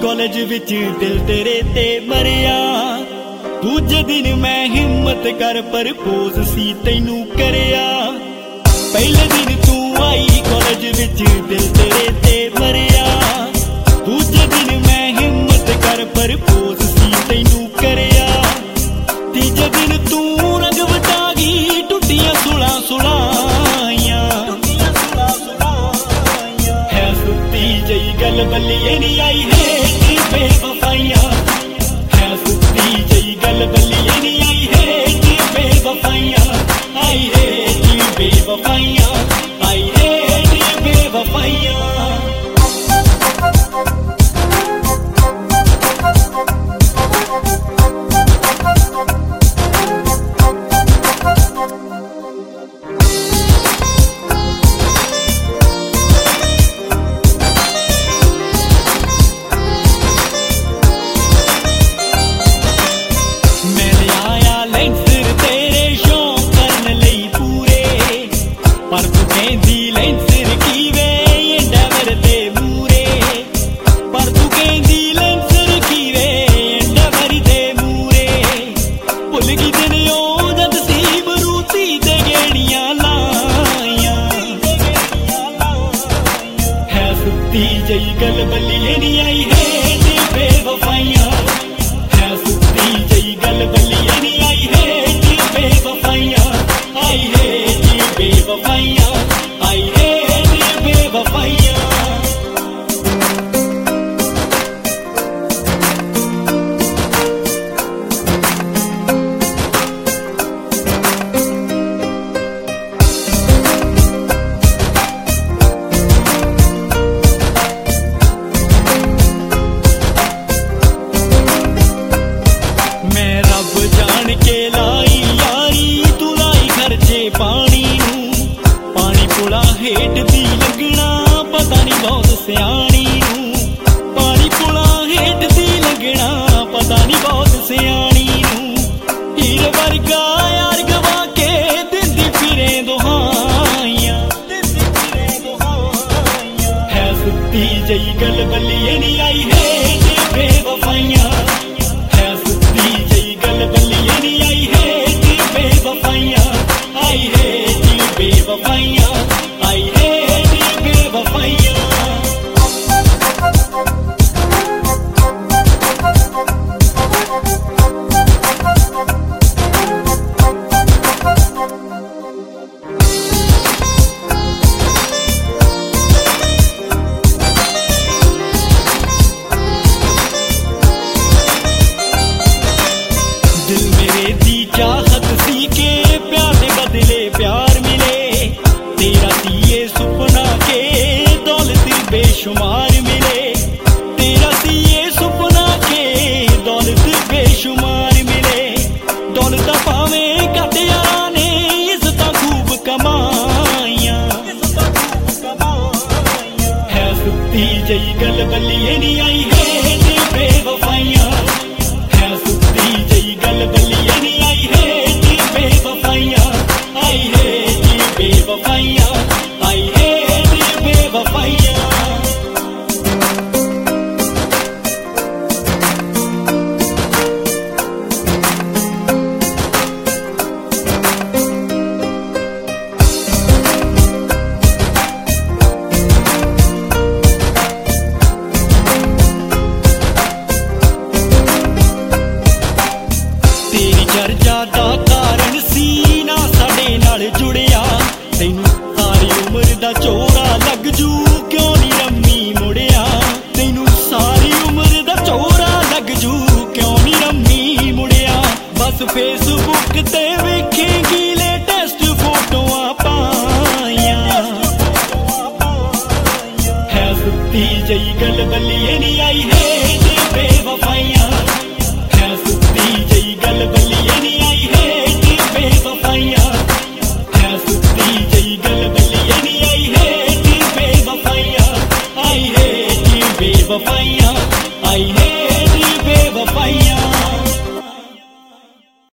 college विच दिल तेरे ते मरिया दूजे दिन मैं हिम्मत कर प्रपोज सी तैनू करिया पहले दिन तू आई कॉलेज विच दिल तेरे ते मरिया दूजे दिन मैं हिम्मत कर प्रपोज सी तैनू करिया तीजे दिन तू रंग वटा गई टुटियां सुला सुलाइयां है सुती जई गल बल्लिए नहीं आई है बेवफाइयां है सुती जई गल बल्लिए नहीं आई है बेवफाइयां आई है बेवफाइयां आई है बेवफाइयां जई गल बल्लिए नहीं आई है बेवफाइयां है सुती जई गल बल्लिए नहीं आई है बेवफाइयां आई है बेवफाइयां आई है बेवफाइयां के लाई यारी तू लाई खर्चे पानी पुला हेठ दी लगना पता नहीं बहुत सियानी पानी पुला हेठ दी लगना पता नहीं बहुत सियानी हीरे वर्गा यार गवा के दिंदी फिरे दुहाइयां है सुती जई गल बल्लिए नहीं आई है बेवफाइयां है सुती जई गल बल्लिए नहीं आई है बेवफाइयां आई है बेवफाइयां आई है बेवफाइयां दिल मेरे दी चाहत सी के प्यार दे बदले प्यार मिले तेरा दिए सुपना के दौलत बेशुमार मिले तेरा दिए सुपना के दौलत बेशुमार मिले दौलत पावे घट यारा ने इज्जत खूब कमाइयां है सुती जई गल बल्लिए नहीं आई है बेवफाइयां है सुती जई गल बल्लिए नहीं आई है बेवफाइयां आई है बेवफाइयां आई है बेवफाइयां तेरी चर्चा दा कारण सी ना साडे नाल जुड़िया तैनू सारी उम्र दा चोरा लग जू क्यों नी रम्मी मुड़िया तैनू सारी उम्र दा चोरा लग जू क्यों नी रम्मी मुड़िया बस फेसबुक ते वेखेंगी लेटेस्ट फोटोआं पाइयां है सुती जई गल बल्लिए नहीं आई है बेवफाइयां है सुती जई गल बल्लिए नहीं आई है बेवफाइयां है सुती जई गल बल्लिए नहीं आई है बेवफाइयां आई है बेवफाइयां आई है बेवफाइयां